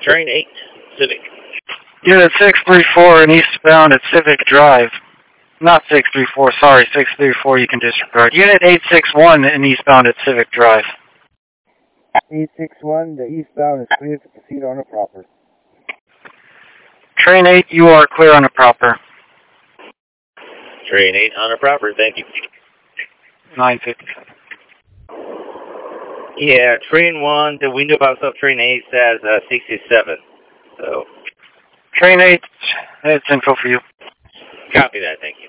Train 8, Civic. Unit 634 and eastbound at Civic Drive. Not 634, sorry, 634 you can disregard. Unit 861 and eastbound at Civic Drive. 861, the eastbound is clear to proceed on a proper. Train 8, you are clear on a proper. Train 8 on a proper, thank you. 957. Yeah, Train 1, the window box of Train 8 says 67. So. Train 8, it's info for you. Copy that, thank you.